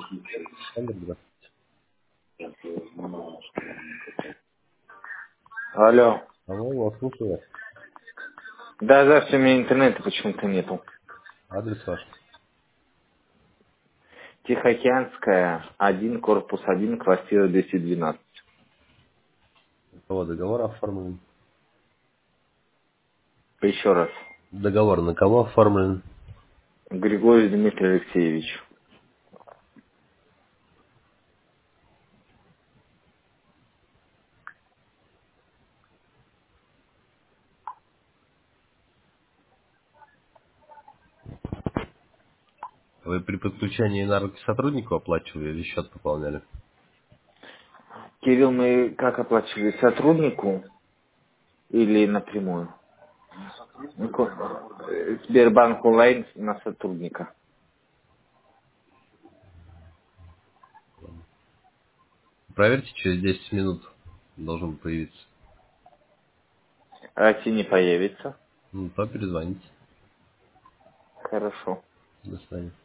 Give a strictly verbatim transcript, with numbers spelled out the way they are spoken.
Александр, здравствуйте. Алло. Алло, вас слушаю вас. Да, завтра у меня интернета почему-то нету. Адрес ваш. Тихоокеанская, один, корпус один, квартира двести двенадцать. У кого договор оформлен? Еще раз. Договор на кого оформлен? Григорий Дмитрий Алексеевич. Вы при подключении энергии сотруднику оплачивали или счет пополняли? Кирилл, мы как оплачивали? Сотруднику или напрямую? Ну, ко- э, Сбербанк онлайн на сотрудника. Проверьте, через десять минут должен появиться. А если не появится? Ну, то перезвоните. Хорошо. До свидания.